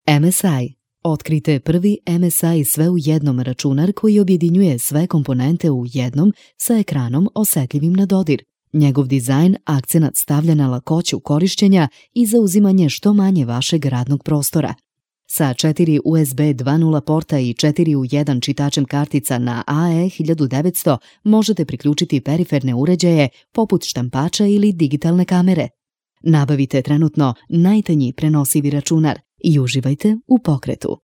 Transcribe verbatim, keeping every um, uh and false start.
M S I. Otkrite prvi M S I sve u jednom računar koji objedinjuje sve komponente u jednom sa ekranom osjetljivim na dodir. Njegov dizajn akcenat stavlja na lakoću korišćenja i zauzimanje što manje vašeg radnog prostora. Sa četiri U S B dva nula porta i četiri u jedan čitačem kartica na A E hiljadu devetsto možete priključiti periferne uređaje poput štampača ili digitalne kamere. Nabavite trenutno najtanji prenosivi računar i uživajte u pokretu.